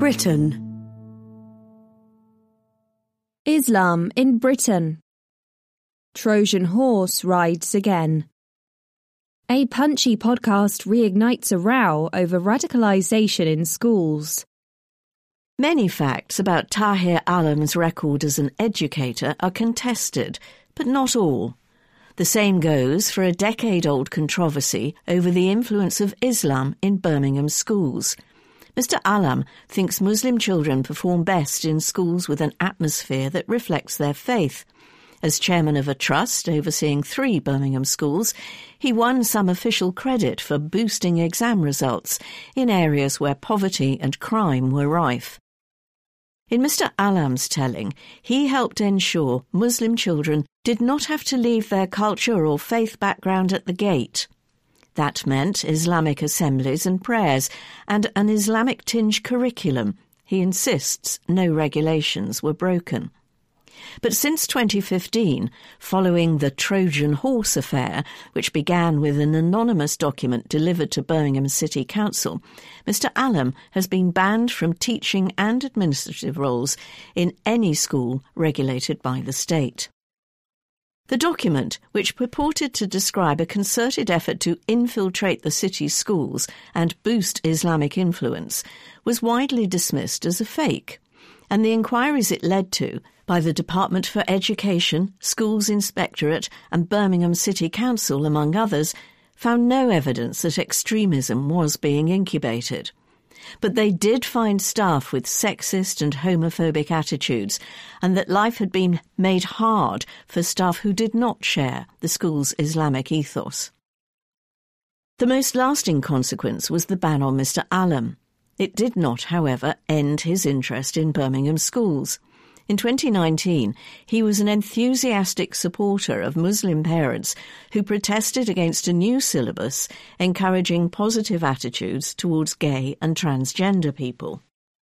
Britain. Islam in Britain. Trojan horse rides again. A punchy podcast reignites a row over radicalisation in schools. Many facts about Tahir Alam's record as an educator are contested, but not all. The same goes for a decade-old controversy over the influence of Islam in Birmingham schools. Mr. Alam thinks Muslim children perform best in schools with an atmosphere that reflects their faith. As chairman of a trust overseeing 3 Birmingham schools, he won some official credit for boosting exam results in areas where poverty and crime were rife. In Mr. Alam's telling, he helped ensure Muslim children did not have to leave their culture or faith background at the gate. That meant Islamic assemblies and prayers and an Islamic-tinged curriculum. He insists no regulations were broken. But since 2015, following the Trojan horse affair, which began with an anonymous document delivered to Birmingham City Council, Mr. Alam has been banned from teaching and administrative roles in any school regulated by the state. The document, which purported to describe a concerted effort to infiltrate the city's schools and boost Islamic influence, was widely dismissed as a fake, and the inquiries it led to by the Department for Education, Schools Inspectorate and Birmingham City Council, among others, found no evidence that extremism was being incubated. But they did find staff with sexist and homophobic attitudes, and that life had been made hard for staff who did not share the school's Islamic ethos. The most lasting consequence was the ban on Mr. Alam. It did not, however, end his interest in Birmingham schools. In 2019, he was an enthusiastic supporter of Muslim parents who protested against a new syllabus encouraging positive attitudes towards gay and transgender people.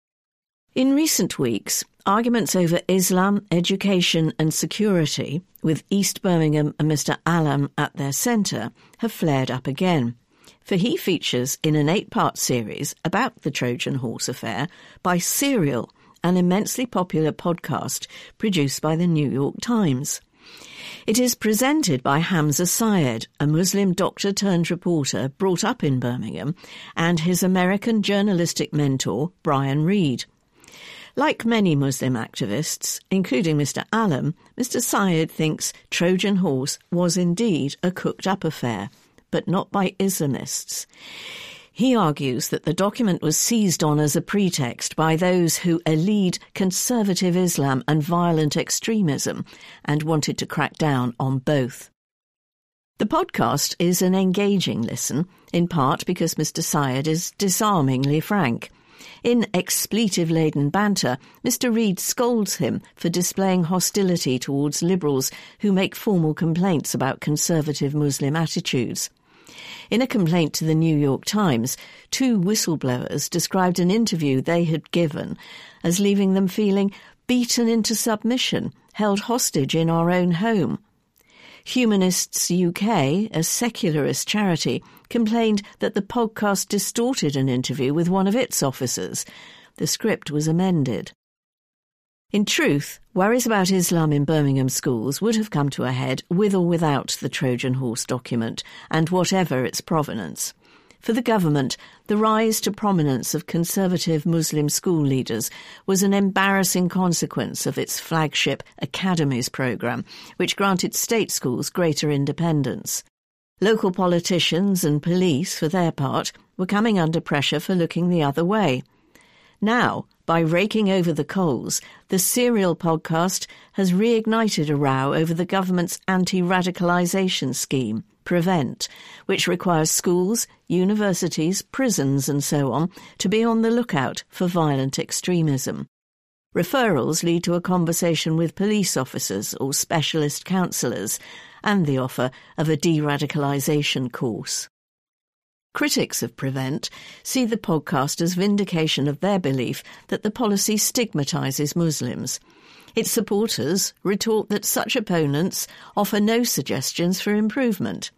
In recent weeks, arguments over Islam, education and security, with East Birmingham and Mr. Alam at their centre, have flared up again. For he features in an 8-part series about the Trojan horse affair by Serial, an immensely popular podcast produced by the New York Times. It is presented by Hamza Syed, a Muslim doctor-turned-reporter brought up in Birmingham, and his American journalistic mentor, Brian Reed. Like many Muslim activists, including Mr. Alam, Mr. Syed thinks Trojan horse was indeed a cooked-up affair, but not by Islamists. He argues that the document was seized on as a pretext by those who elide conservative Islam and violent extremism and wanted to crack down on both. The podcast is an engaging listen, in part because Mr. Syed is disarmingly frank. In expletive-laden banter, Mr. Reed scolds him for displaying hostility towards liberals who make formal complaints about conservative Muslim attitudes. In a complaint to the New York Times, 2 whistleblowers described an interview they had given as leaving them feeling beaten into submission, held hostage in our own home. Humanists UK, a secularist charity, complained that the podcast distorted an interview with one of its officers. The script was amended. In truth, worries about Islam in Birmingham schools would have come to a head with or without the Trojan horse document, and whatever its provenance. For the government, the rise to prominence of conservative Muslim school leaders was an embarrassing consequence of its flagship Academies programme, which granted state schools greater independence. Local politicians and police, for their part, were coming under pressure for looking the other way. Now, by raking over the coals, the Serial podcast has reignited a row over the government's anti-radicalisation scheme, PREVENT, which requires schools, universities, prisons and so on to be on the lookout for violent extremism. Referrals lead to a conversation with police officers or specialist counsellors and the offer of a de-radicalisation course. Critics of PREVENT see the podcast as vindication of their belief that the policy stigmatises Muslims. Its supporters retort that such opponents offer no suggestions for improvement.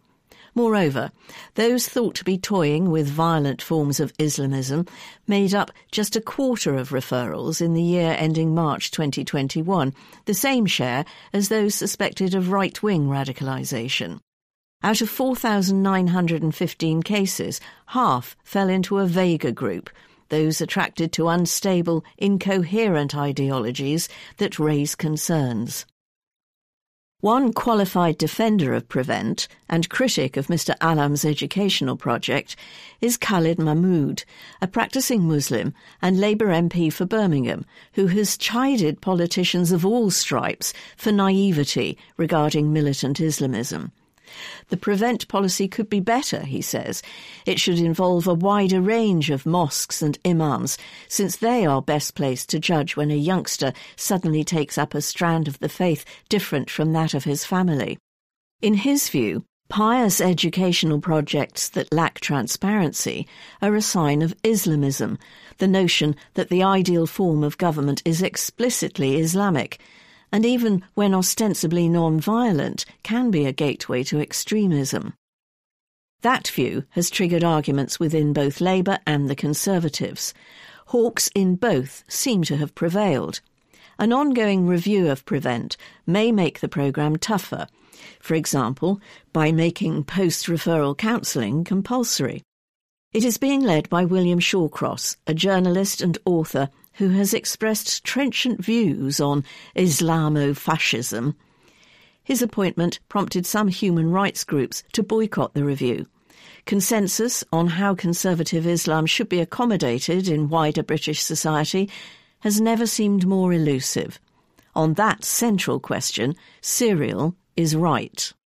Moreover, those thought to be toying with violent forms of Islamism made up just a quarter of referrals in the year ending March 2021, the same share as those suspected of right-wing radicalisation. Out of 4,915 cases, half fell into a vaguer group, those attracted to unstable, incoherent ideologies that raise concerns. One qualified defender of Prevent and critic of Mr. Alam's educational project is Khalid Mahmood, a practicing Muslim and Labour MP for Birmingham, who has chided politicians of all stripes for naivety regarding militant Islamism. The Prevent policy could be better, he says. It should involve a wider range of mosques and imams, since they are best placed to judge when a youngster suddenly takes up a strand of the faith different from that of his family. In his view, pious educational projects that lack transparency are a sign of Islamism, the notion that the ideal form of government is explicitly Islamic, and even when ostensibly non-violent, can be a gateway to extremism. That view has triggered arguments within both Labour and the Conservatives. Hawks in both seem to have prevailed. An ongoing review of Prevent may make the programme tougher, for example, by making post-referral counselling compulsory. It is being led by William Shawcross, a journalist and author who has expressed trenchant views on Islamo-fascism. His appointment prompted some human rights groups to boycott the review. Consensus on how conservative Islam should be accommodated in wider British society has never seemed more elusive. On that central question, Serial is right.